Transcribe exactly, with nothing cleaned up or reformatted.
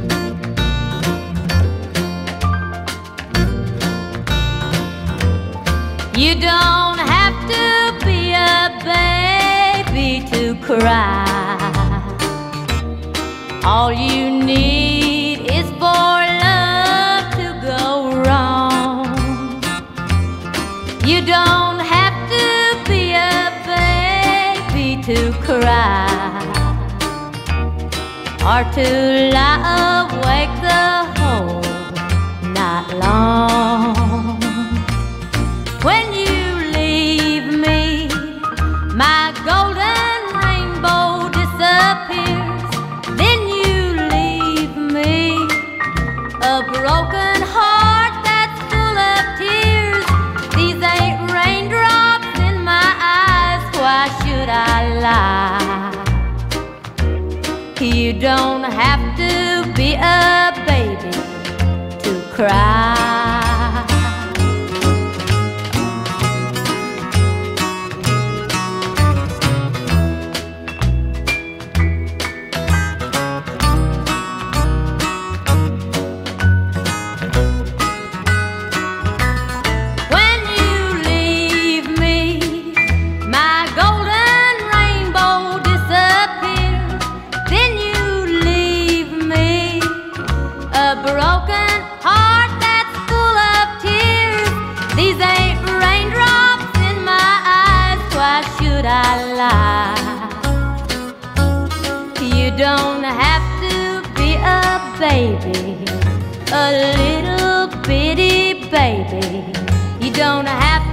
You don't have to be a baby to cry. All you need is for love to go wrong. You don't have to be a baby to cry, or to lie awake the whole night long. When you leave me, my golden rainbow disappears. Then you leave me a broken heart that's full of tears. These ain't raindrops in my eyes, why should I lie? You don't have to be a baby to cry. A broken heart that's full of tears. These ain't raindrops in my eyes, why should I lie? You don't have to be a baby, a little bitty baby. You don't have